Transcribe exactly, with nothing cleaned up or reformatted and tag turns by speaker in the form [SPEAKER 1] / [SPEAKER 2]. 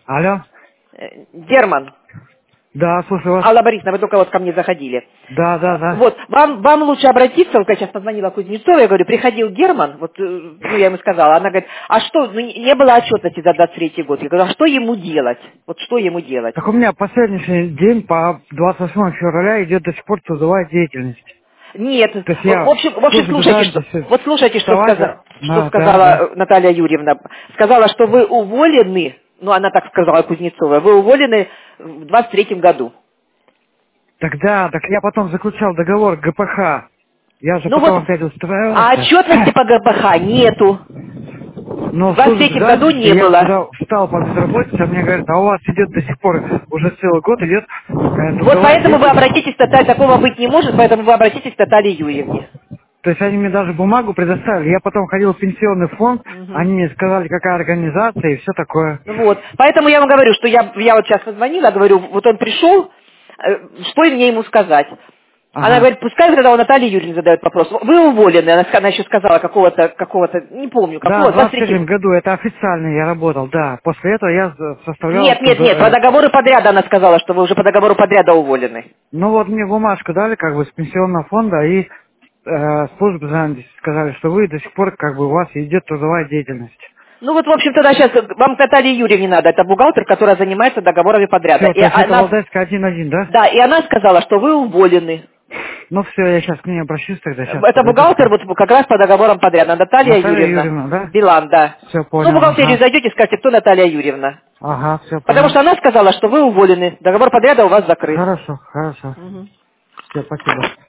[SPEAKER 1] Алло.
[SPEAKER 2] Э, Герман.
[SPEAKER 1] Да, слушаю вас.
[SPEAKER 2] Алла Борисовна, вы только вот ко мне заходили.
[SPEAKER 1] Да, да, да.
[SPEAKER 2] Вот, вам, вам лучше обратиться, вот я сейчас позвонила Кузнецовой, я говорю, приходил Герман, вот, э, ну, я ему сказала, она говорит, а что, ну, не было отчетности за двадцать третий год. Я говорю, а что ему делать? Вот что ему делать?
[SPEAKER 1] Так у меня последний день по двадцать восьмому февраля идет до сих пор трудовая деятельность.
[SPEAKER 2] Нет,
[SPEAKER 1] То есть
[SPEAKER 2] в
[SPEAKER 1] я
[SPEAKER 2] в общем, в общем,
[SPEAKER 1] службу
[SPEAKER 2] слушайте, что,
[SPEAKER 1] занятости
[SPEAKER 2] вот слушайте, что,
[SPEAKER 1] вставать.
[SPEAKER 2] сказа- что
[SPEAKER 1] Да, да,
[SPEAKER 2] сказала
[SPEAKER 1] да.
[SPEAKER 2] э, Наталья Юрьевна. Сказала, что вы уволены, ну, она так сказала, Кузнецова, вы уволены в двадцать третьем году.
[SPEAKER 1] Тогда, так я потом заключал договор ГПХ. Я же
[SPEAKER 2] Ну вот,
[SPEAKER 1] потом опять
[SPEAKER 2] а
[SPEAKER 1] устраивался.
[SPEAKER 2] отчетности по ГПХ нету. В
[SPEAKER 1] Но в
[SPEAKER 2] двадцать
[SPEAKER 1] службе
[SPEAKER 2] третьем году
[SPEAKER 1] занятости
[SPEAKER 2] не
[SPEAKER 1] я
[SPEAKER 2] было.
[SPEAKER 1] когда встал по безработице, мне говорят, а у вас идет до сих пор, уже целый год идет э,
[SPEAKER 2] Вот
[SPEAKER 1] трудовая
[SPEAKER 2] поэтому вы
[SPEAKER 1] деятельность.
[SPEAKER 2] обратитесь к Татьяне, такого быть не может, поэтому вы обратитесь к Наталье Юрьевне.
[SPEAKER 1] То есть они мне даже бумагу предоставили. Я потом ходил в пенсионный фонд,
[SPEAKER 2] Мгм.
[SPEAKER 1] они мне сказали, какая организация и все такое.
[SPEAKER 2] Вот. Поэтому я вам говорю, что я, я вот сейчас позвонила, говорю, вот он пришел, э, что мне ему сказать? Она
[SPEAKER 1] Ага.
[SPEAKER 2] говорит, пускай тогда у Натальи Юрьевны задает вопрос. Вы уволены, она, ска- она еще сказала какого-то, какого-то, не помню,
[SPEAKER 1] Да,
[SPEAKER 2] какого,
[SPEAKER 1] в двадцать
[SPEAKER 2] двадцать третьего.
[SPEAKER 1] третьем году это официально я работал, да. После этого я з- составлял
[SPEAKER 2] Нет, нет,
[SPEAKER 1] труд-
[SPEAKER 2] нет, по
[SPEAKER 1] э,
[SPEAKER 2] договору подряда она сказала, что вы уже по договору подряда уволены.
[SPEAKER 1] ну вот мне бумажку дали как бы с пенсионного фонда и э, службы занятости сказали, что вы до сих пор как бы у вас идет трудовая деятельность.
[SPEAKER 2] Ну вот, в общем, тогда сейчас вам к Наталье Юрьевне надо, это бухгалтер, которая занимается договорами подряда.
[SPEAKER 1] Все,
[SPEAKER 2] И
[SPEAKER 1] то есть это
[SPEAKER 2] она,
[SPEAKER 1] Валдайская один-один, да?
[SPEAKER 2] да, и она сказала, что вы уволены.
[SPEAKER 1] Ну все, я сейчас к ней обращусь тогда, сейчас
[SPEAKER 2] Это
[SPEAKER 1] подойду.
[SPEAKER 2] бухгалтер вот как раз по договорам подряда. Наталья
[SPEAKER 1] Наталья
[SPEAKER 2] Юрьевна.
[SPEAKER 1] Юрьевна, да?
[SPEAKER 2] Билан, да.
[SPEAKER 1] Все,
[SPEAKER 2] Ну, в
[SPEAKER 1] понял,
[SPEAKER 2] бухгалтерию
[SPEAKER 1] ага.
[SPEAKER 2] зайдете, скажете, кто Наталья Юрьевна.
[SPEAKER 1] Ага, все,
[SPEAKER 2] Потому
[SPEAKER 1] понял.
[SPEAKER 2] что она сказала, что вы уволены. Договор подряда у вас закрыт.
[SPEAKER 1] Хорошо, хорошо.
[SPEAKER 2] Мгм.
[SPEAKER 1] Все, спасибо.